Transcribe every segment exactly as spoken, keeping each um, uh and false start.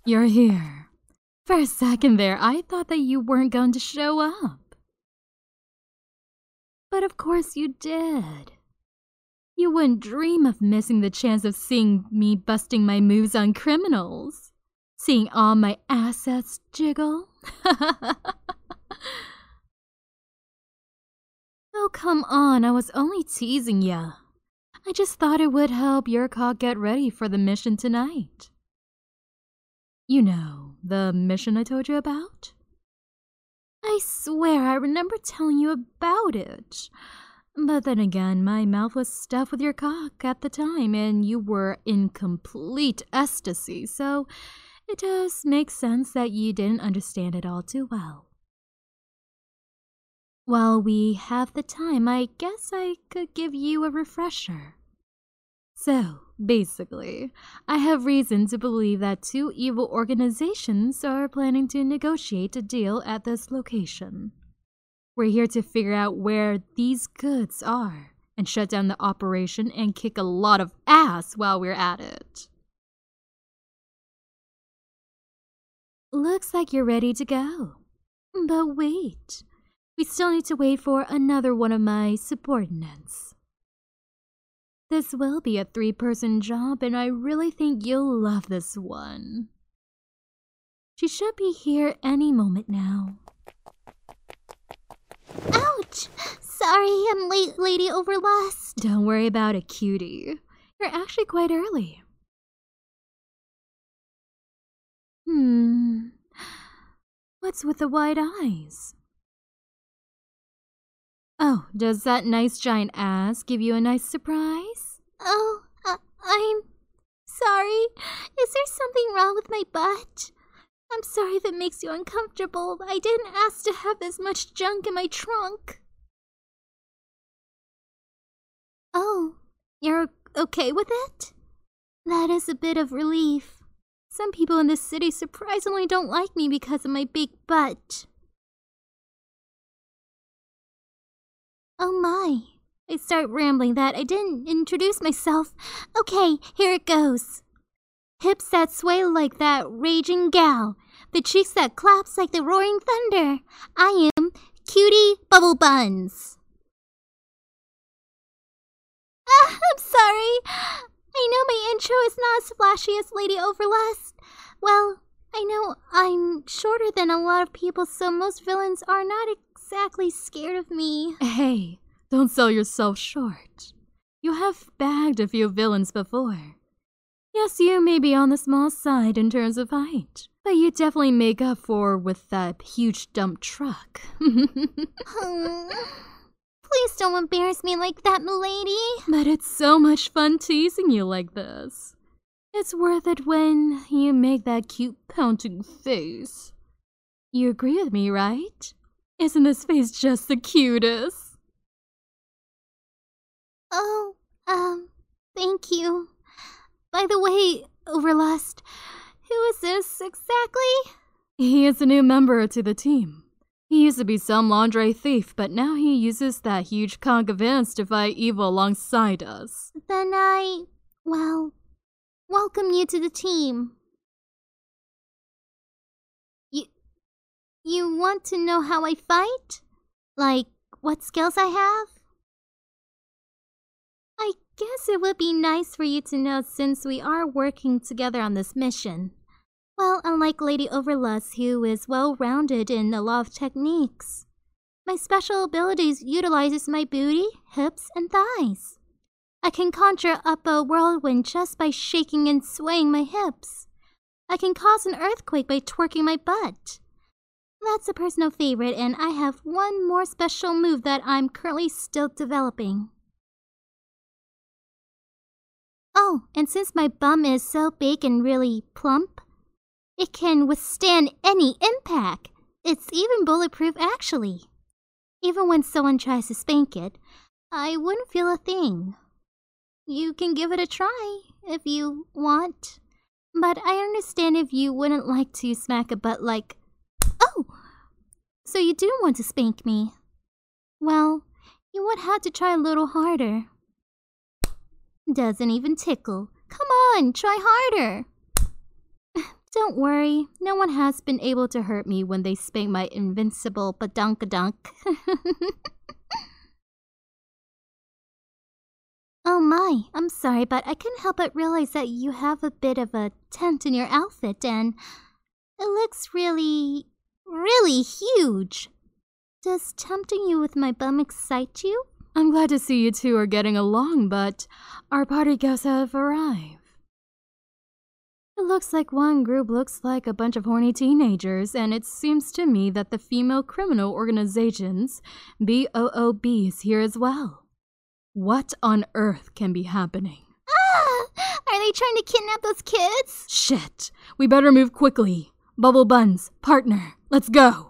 You're here. For a second there, I thought that you weren't going to show up. But of course you did. You wouldn't dream of missing the chance of seeing me busting my moves on criminals. Seeing all my assets jiggle. Oh, come on, I was only teasing ya. I just thought it would help your cock get ready for the mission tonight. You know, the mission I told you about? I swear I remember telling you about it. But then again, my mouth was stuffed with your cock at the time, and you were in complete ecstasy, so it does make sense that you didn't understand it all too well. While we have the time, I guess I could give you a refresher. So, basically, I have reason to believe that two evil organizations are planning to negotiate a deal at this location. We're here to figure out where these goods are and shut down the operation and kick a lot of ass while we're at it. Looks like you're ready to go. But wait, we still need to wait for another one of my subordinates. This will be a three-person job, and I really think you'll love this one. She should be here any moment now. Ouch! Sorry, I'm late, Lady Overlust. Don't worry about it, cutie. You're actually quite early. Hmm. What's with the wide eyes? Oh, does that nice giant ass give you a nice surprise? Oh, uh, I'm sorry. Is there something wrong with my butt? I'm sorry if it makes you uncomfortable. I didn't ask to have this much junk in my trunk. Oh, you're okay with it? That is a bit of relief. Some people in this city surprisingly don't like me because of my big butt. Oh my, I start rambling that I didn't introduce myself. Okay, here it goes. Hips that sway like that raging gal. The cheeks that claps like the roaring thunder. I am Cutie Bubble Buns. Ah, I'm sorry. I know my intro is not as flashy as Lady Overlust. Well, I know I'm shorter than a lot of people, so most villains are not exactly scared of me. Hey, don't sell yourself short. You have bagged a few villains before. Yes, you may be on the small side in terms of height, but you definitely make up for with that huge dump truck. Hmm. Please don't embarrass me like that, milady. But it's so much fun teasing you like this. It's worth it when you make that cute pouting face. You agree with me, right? Isn't this face just the cutest? Oh, um, thank you. By the way, Overlust, who is this exactly? He is a new member to the team. He used to be some laundry thief, but now he uses that huge conch of ants to fight evil alongside us. Then I, well, welcome you to the team. You, you want to know how I fight? Like, what skills I have? I guess it would be nice for you to know since we are working together on this mission. Well, unlike Lady Overlust, who is well-rounded in a lot of techniques, my special abilities utilizes my booty, hips, and thighs. I can conjure up a whirlwind just by shaking and swaying my hips. I can cause an earthquake by twerking my butt. That's a personal favorite, and I have one more special move that I'm currently still developing. Oh, and since my bum is so big and really plump, it can withstand any impact. It's even bulletproof, actually. Even when someone tries to spank it, I wouldn't feel a thing. You can give it a try if you want. But I understand if you wouldn't like to smack a butt like... Oh! So you do want to spank me. Well, you would have to try a little harder. Doesn't even tickle. Come on, try harder. Don't worry, no one has been able to hurt me when they spank my invincible badunkadunk. Oh my, I'm sorry, but I couldn't help but realize that you have a bit of a tent in your outfit, and it looks really, really huge. Does tempting you with my bum excite you? I'm glad to see you two are getting along, but our party guests have arrived. It looks like one group looks like a bunch of horny teenagers, and it seems to me that the female criminal organizations, B O O B, is here as well. What on earth can be happening? Ah! Are they trying to kidnap those kids? Shit! We better move quickly. Bubble Buns, partner, let's go.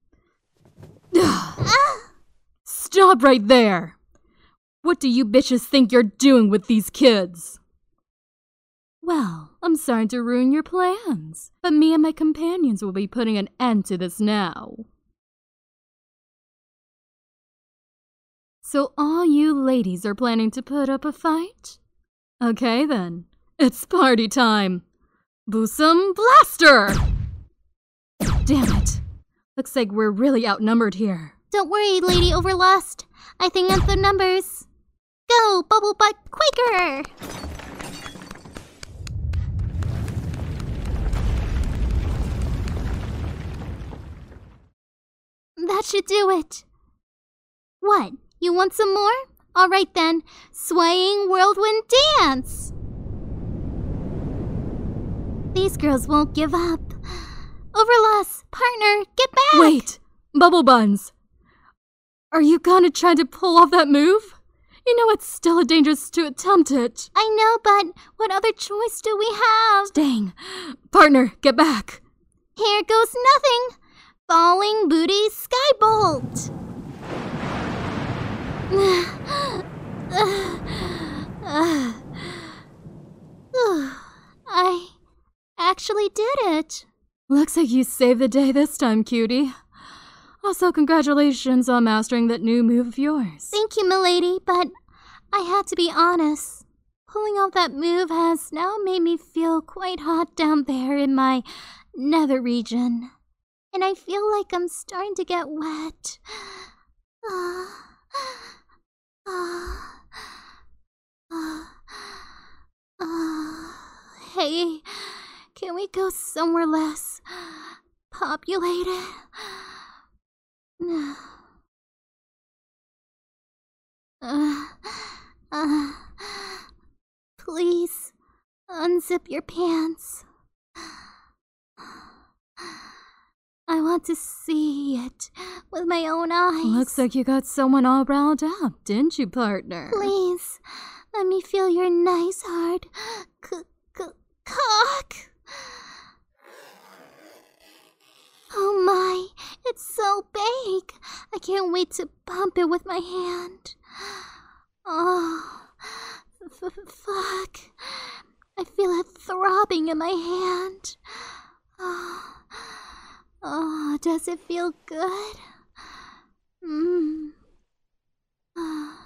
Ah! Stop right there! What do you bitches think you're doing with these kids? Well, I'm sorry to ruin your plans, but me and my companions will be putting an end to this now. So all you ladies are planning to put up a fight? Okay then, it's party time. Boosum Blaster! Damn it. Looks like we're really outnumbered here. Don't worry, Lady Overlust. I think that's the numbers. Go, Bubble Butt Quaker! That should do it. What? You want some more? All right then, swaying whirlwind dance! These girls won't give up. Overlust, partner, get back! Wait! Bubble Buns! Are you gonna try to pull off that move? You know it's still dangerous to attempt it. I know, but what other choice do we have? Dang. Partner, get back. Here goes nothing. Falling booty skybolt. I actually did it. Looks like you saved the day this time, cutie. Also, congratulations on mastering that new move of yours. Thank you, milady, but I had to be honest. Pulling off that move has now made me feel quite hot down there in my nether region. And I feel like I'm starting to get wet. Uh, uh, uh, uh, hey, can we go somewhere less populated? Uh, uh, please, unzip your pants. I want to see it with my own eyes. Looks like you got someone all riled up, didn't you, partner? Please, let me feel your nice hard c-c-cock. Oh my, it's so big. I can't wait to pump it with my hand. Oh, f-f-fuck. I feel it throbbing in my hand. Oh, oh, does it feel good? Mm. Oh.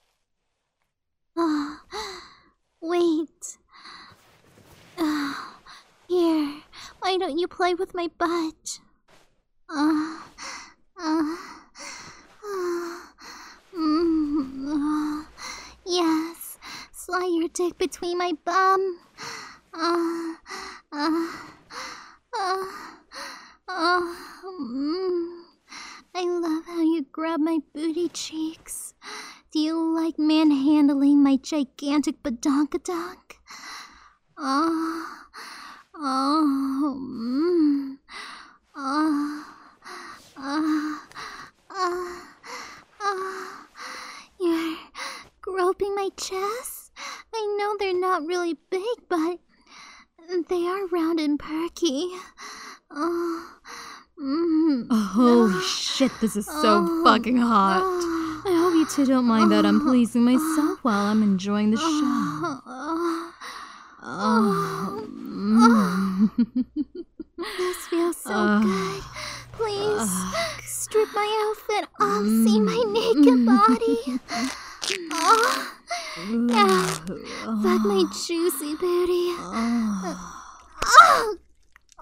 Oh. Wait. Oh. Here, why don't you play with my butt? Uh, uh, uh, mm, uh, yes, slide your dick between my bum. Uh, uh, uh, uh, mm. I love how you grab my booty cheeks. Do you like manhandling my gigantic badonkadonk? Oh, oh, mm. Oh. Uh, uh, uh, you're groping my chest? I know they're not really big, but they are round and perky. Oh, mm, oh holy uh, shit, this is so oh, fucking hot. Oh, I hope you two don't mind that I'm oh, pleasing myself while I'm enjoying the show. Oh, oh, Oh, oh, mm. this feels so uh, good. Please, uh, strip my outfit off, see my naked body. Oh, now, fuck my juicy booty. Oh. Oh,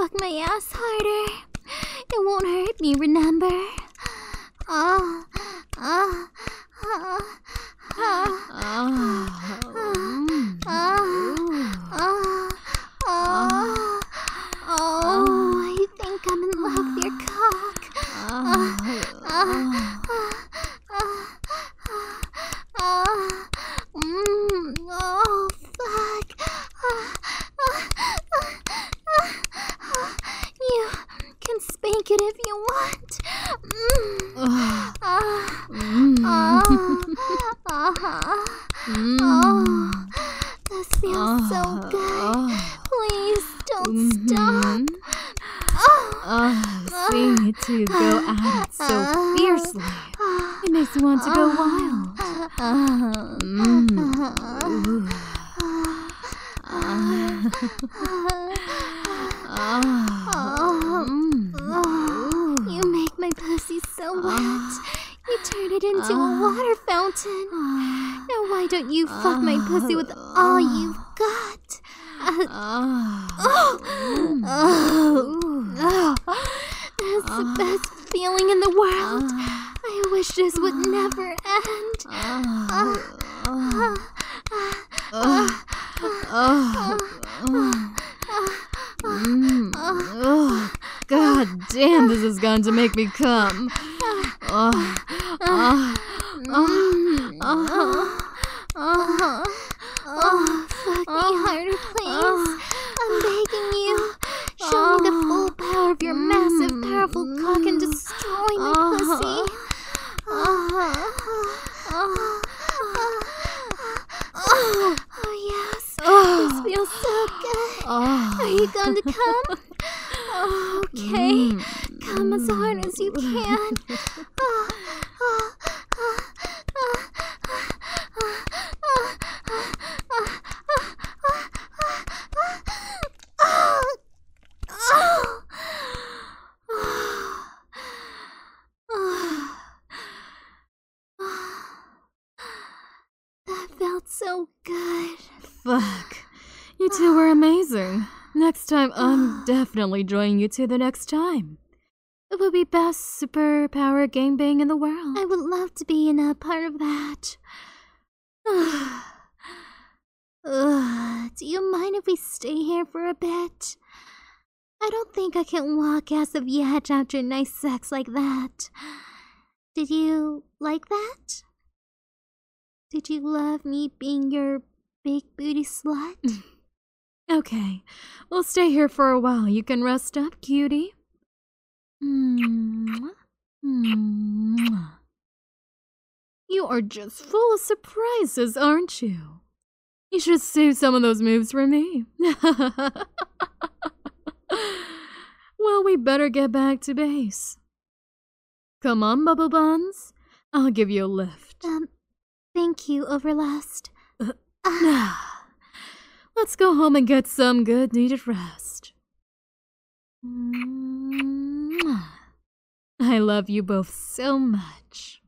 fuck my ass harder. It won't hurt me, remember? Ah, ah, ah, ah, ah, ah, ah. Oh, I think I'm in love with your cock. Ah, ah, ah, ah, ah. Mm, oh, fuck. Ah, ah, ah, ah. You can spank it if you want. Mm. Ah, ah, ah, Mm. oh, this feels so good. Please don't stop. Oh, Oh, seeing you two go at it so fiercely, it makes me want to go wild. Mm. Ooh. Ah. Ah. Mm. You make my pussy so wet. You turn it into a water fountain. Now why don't you fuck my pussy with all you've got? Uh, oh, oh, oh, that's the best feeling in the world. I wish this would never end. Uh, uh, uh, Oh, God damn, this is going to make me come. Oh, oh, oh, oh, oh, oh, fuck me harder, please. I'm begging you. Show me the full power of your massive, powerful cock and destroy my pussy. Oh, oh, oh, oh, yes. This feels so good. Are you going to come? Oh, okay. Come as hard as you can. Oh, oh, oh, oh, that felt so good. Fuck. You two were amazing. Next time, I'm definitely joining you two the next time. It would be best superpower gangbang in the world. I would love to be in a part of that. Ugh, do you mind if we stay here for a bit? I don't think I can walk as of yet after nice sex like that. Did you like that? Did you love me being your big booty slut? Okay, we'll stay here for a while. You can rest up, cutie. Mm. Mm. You are just full of surprises, aren't you? You should save some of those moves for me. Well, we better get back to base. Come on, Bubble Buns. I'll give you a lift. Um, thank you, Overlust. Uh, uh. Let's go home and get some good needed rest. I love you both so much.